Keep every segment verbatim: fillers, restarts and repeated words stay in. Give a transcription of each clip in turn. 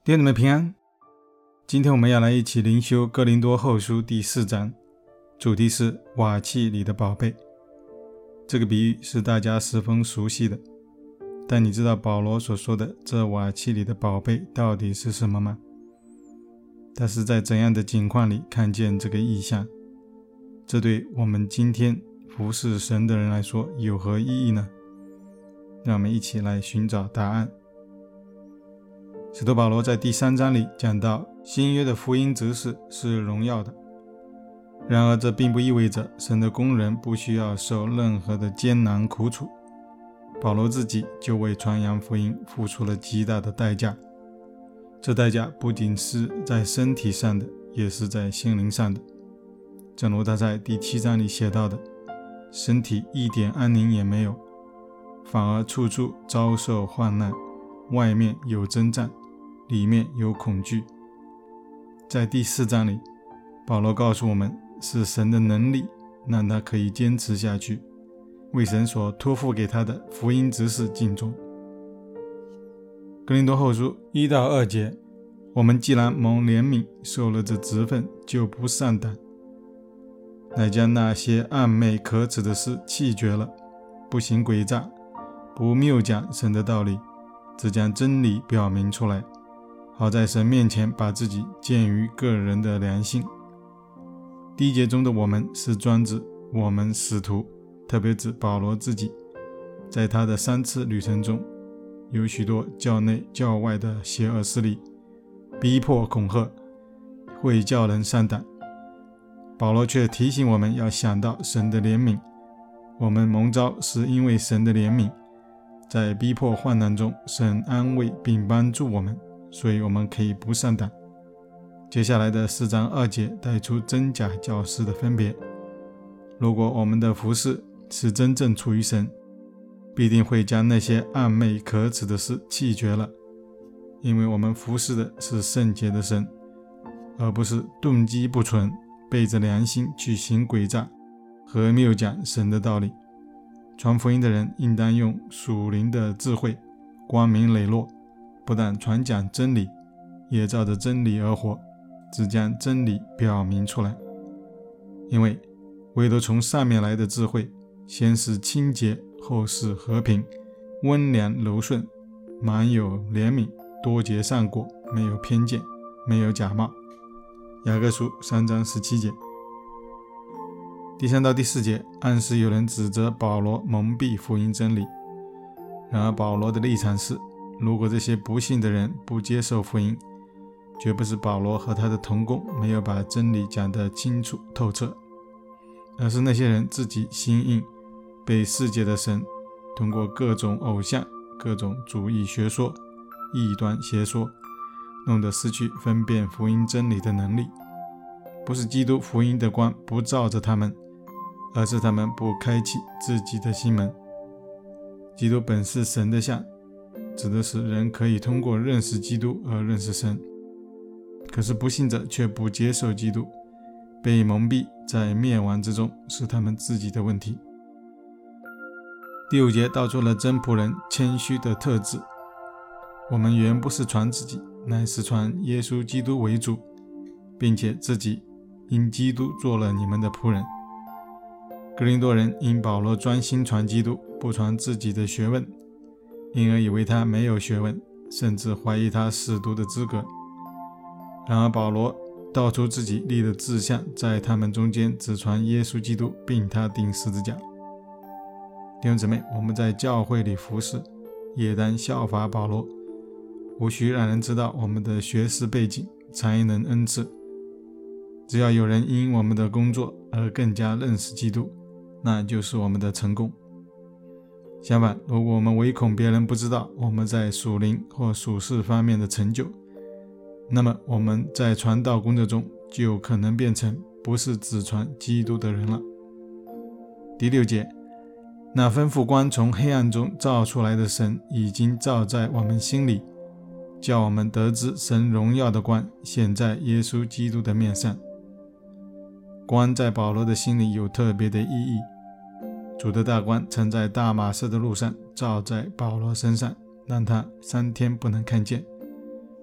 弟兄们平安，今天我们要来一起灵修哥林多后书第四章，主题是瓦器里的宝贝。这个比喻是大家十分熟悉的，但你知道保罗所说的这瓦器里的宝贝到底是什么吗？他是在怎样的境况里看见这个意象？这对我们今天服侍神的人来说有何意义呢？让我们一起来寻找答案。使徒保罗在第三章里讲到，新约的福音执事是荣耀的，然而这并不意味着神的工人不需要受任何的艰难苦楚。保罗自己就为传扬福音付出了极大的代价，这代价不仅是在身体上的，也是在心灵上的。正如他在第七章里写到的，身体一点安宁也没有，反而处处遭受患难，外面有征战，里面有恐惧。在第四章里，保罗告诉我们，是神的能力让他可以坚持下去，为神所托付给他的福音执事尽忠。哥林多后书一到二节，我们既然蒙怜悯，受了这职分，就不丧胆，乃将那些暗昧可耻的事弃绝了，不行诡诈，不谬讲神的道理，只将真理表明出来，好在神面前把自己鉴于个人的良心。第一节中的我们是专指我们使徒，特别指保罗自己。在他的三次旅程中，有许多教内教外的邪恶势力逼迫恐吓，会叫人丧胆。保罗却提醒我们要想到神的怜悯，我们蒙召是因为神的怜悯，在逼迫患难中，神安慰并帮助我们，所以我们可以不丧胆。接下来的四章二节带出真假教师的分别。如果我们的服事是真正出于神，必定会将那些暗昧可耻的事弃绝了，因为我们服事的是圣洁的神，而不是动机不纯，背着良心去行诡诈和谬讲神的道理。传福音的人应当用属灵的智慧，光明磊落，不但传讲真理，也照着真理而活，只将真理表明出来。因为唯独从上面来的智慧，先是清洁，后是和平，温良柔顺，满有怜悯，多结善果，没有偏见，没有假冒。雅各书三章十七节。第三到第四节暗示有人指责保罗蒙蔽福音真理，然而保罗的立场是，如果这些不信的人不接受福音，绝不是保罗和他的同工没有把真理讲得清楚透彻，而是那些人自己心硬，被世界的神通过各种偶像、各种主义学说、异端邪说，弄得失去分辨福音真理的能力。不是基督福音的光不照着他们，而是他们不开启自己的心门。基督本是神的像，指的是人可以通过认识基督而认识神，可是不信者却不接受基督，被蒙蔽在灭亡之中，是他们自己的问题。第五节道出了真仆人谦虚的特质。我们原不是传自己，乃是传耶稣基督为主，并且自己因基督做了你们的仆人。哥林多人因保罗专心传基督，不传自己的学问，因而以为他没有学问，甚至怀疑他使徒的资格。然而保罗道出自己立的志向，在他们中间只传耶稣基督，并他钉十字架。弟兄姊妹，我们在教会里服侍，也当效法保罗，无需让人知道我们的学识背景、才能恩赐，只要有人因我们的工作而更加认识基督，那就是我们的成功。相反，如果我们唯恐别人不知道我们在属灵或属世方面的成就，那么我们在传道工作中就有可能变成不是只传基督的人了。第六节，那吩咐光从黑暗中照出来的神，已经照在我们心里，叫我们得知神荣耀的光显在耶稣基督的面上。光在保罗的心里有特别的意义，主的大光曾在大马色的路上照在保罗身上，让他三天不能看见。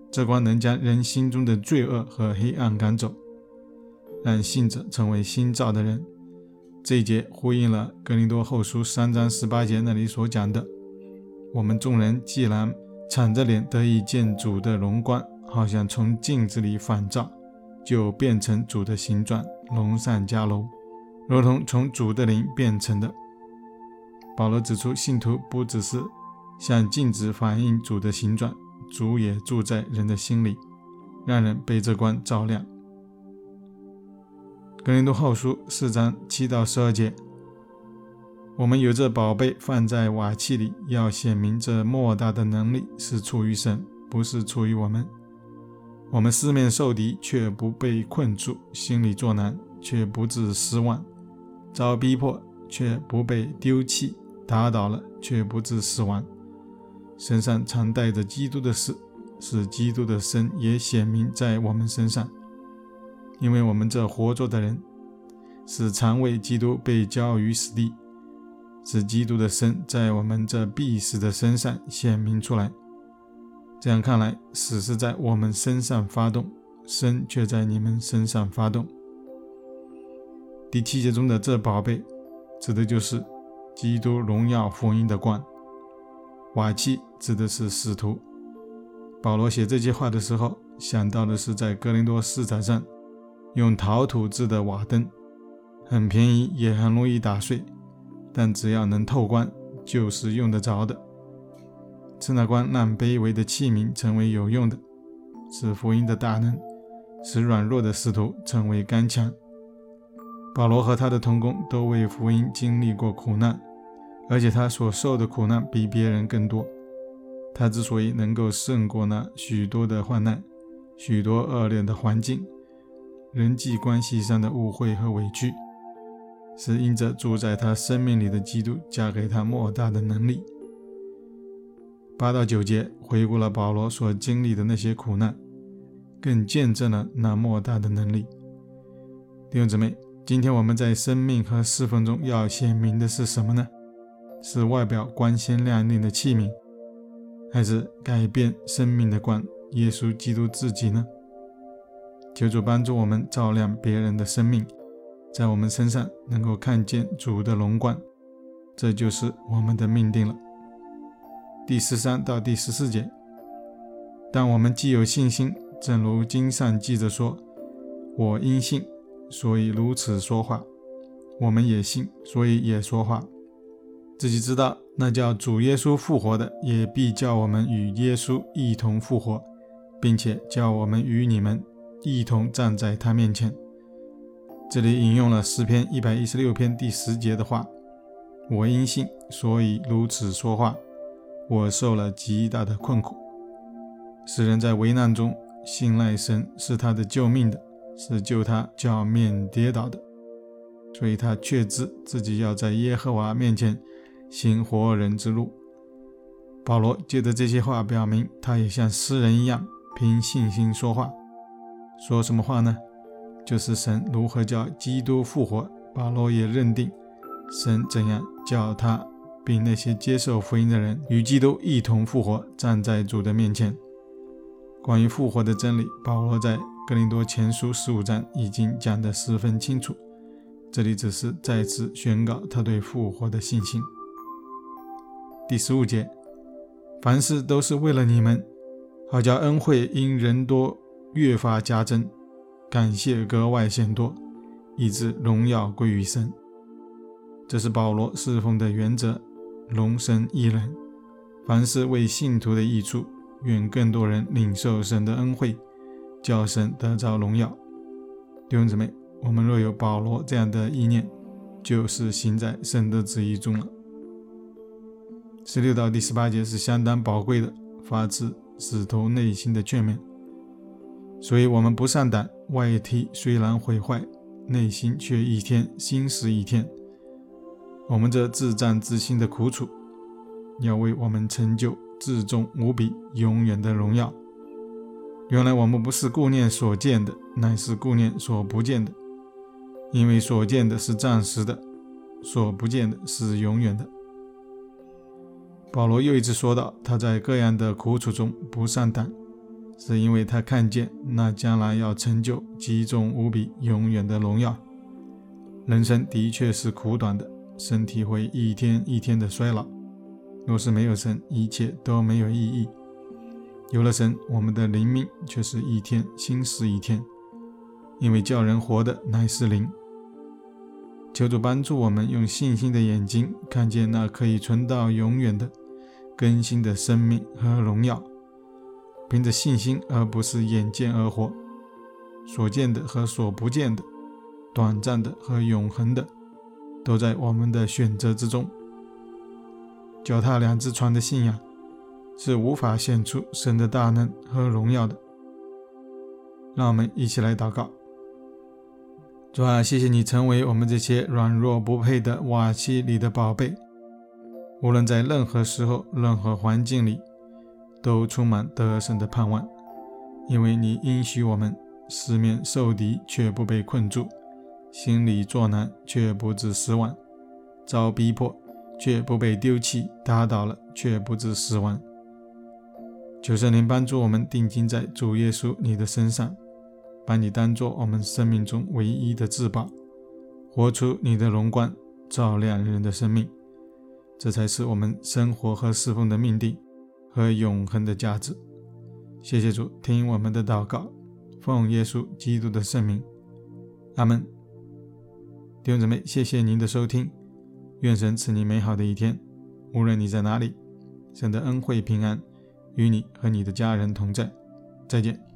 这光能将人心中的罪恶和黑暗赶走，让信者成为新造的人。这一节呼应了哥林多后书三章十八节那里所讲的，我们众人既然敞着脸得以见主的荣光，好像从镜子里反照，就变成主的形状，荣上加荣，如同从主的灵变成的。保罗指出，信徒不只是像镜子反映主的形状，主也住在人的心里，让人被这光照亮。哥林多后书四章七到十二节，我们有这宝贝放在瓦器里，要显明这莫大的能力是出于神，不是出于我们。我们四面受敌，却不被困住；心里作难，却不致失望；遭逼迫，却不被丢弃；打倒了，却不致死亡。身上常带着基督的死，使基督的生也显明在我们身上。因为我们这活着的人，是常为基督被交于死地，使基督的生在我们这必死的身上显明出来。这样看来，死是在我们身上发动，生却在你们身上发动。第七节中的这宝贝，指的就是基督荣耀福音的光。瓦器指的是使徒。保罗写这些话的时候，想到的是在哥林多市场上用陶土制的瓦灯，很便宜也很容易打碎，但只要能透光，就是用得着的。是那光让卑微的器皿成为有用的，是福音的大能，使软弱的使徒成为刚强。保罗和他的同工都为福音经历过苦难，而且他所受的苦难比别人更多。他之所以能够胜过那许多的患难，许多恶劣的环境，人际关系上的误会和委屈，是因着住在他生命里的基督加给他莫大的能力。八到九节回顾了保罗所经历的那些苦难，更见证了那莫大的能力。弟兄姊妹，今天我们在生命和侍奉中要显明的是什么呢？是外表光鲜亮丽的器皿，还是改变生命的光，耶稣基督自己呢？求主帮助我们照亮别人的生命，在我们身上能够看见主的荣光，这就是我们的命定了。第十三到第十四节，但我们既有信心，正如经上记着说，我因信，所以如此说话；我们也信，所以也说话。自己知道，那叫主耶稣复活的，也必叫我们与耶稣一同复活，并且叫我们与你们一同站在他面前。这里引用了诗篇一百一十六篇第十节的话，我因信，所以如此说话。我受了极大的困苦。使人在危难中信赖神，是他的救命的，是救他叫免跌倒的。所以他确知自己要在耶和华面前行活人之路。保罗借着这些话表明，他也像诗人一样凭信心说话。说什么话呢？就是神如何叫基督复活，保罗也认定神怎样叫他并那些接受福音的人与基督一同复活，站在主的面前。关于复活的真理，保罗在哥林多前书十五章已经讲得十分清楚，这里只是再次宣告他对复活的信心。第十五节，凡事都是为了你们，好叫恩惠因人多越发加增，感谢格外显多，以致荣耀归于神。这是保罗侍奉的原则，荣神益人，凡事为信徒的益处，愿更多人领受神的恩惠，叫神得着荣耀。弟兄姊妹，我们若有保罗这样的意念，就是行在神的旨意中了。十六到第十八节是相当宝贵的，发自使徒内心的劝勉。所以我们不上胆，外体虽然毁坏，内心却一天新时一天。我们这自战自心的苦楚，要为我们成就至重无比永远的荣耀。原来我们不是顾念所见的，乃是顾念所不见的，因为所见的是暂时的，所不见的是永远的。保罗又一次说到，他在各样的苦楚中不上胆， 是因为他看见那将来要成就极重无比永远的荣耀。人生的确是苦短的，身体会一天一天的衰老，若是没有神，一切都没有意义。有了神，我们的灵命却是一天新似一天，因为叫人活的乃是灵。求主帮助我们用信心的眼睛看见那可以存到永远的更新的生命和荣耀，凭着信心而不是眼见而活。所见的和所不见的，短暂的和永恒的，都在我们的选择之中。脚踏两只船的信仰是无法显出神的大能和荣耀的。让我们一起来祷告。主啊，谢谢你成为我们这些软弱不配的瓦器里的宝贝，无论在任何时候任何环境里都充满得胜的盼望，因为你应许我们四面受敌却不被困住，心里作难却不致失望，遭逼迫却不被丢弃，打倒了却不致死亡。求圣灵帮助我们定睛在主耶稣你的身上，把你当作我们生命中唯一的至宝，活出你的荣光，照亮人的生命，这才是我们生活和侍奉的命定和永恒的价值。谢谢主，听我们的祷告，奉耶稣基督的圣名，阿们。弟兄姊妹，谢谢您的收听，愿神赐你美好的一天，无论你在哪里，神的恩惠平安与你和你的家人同在。再见。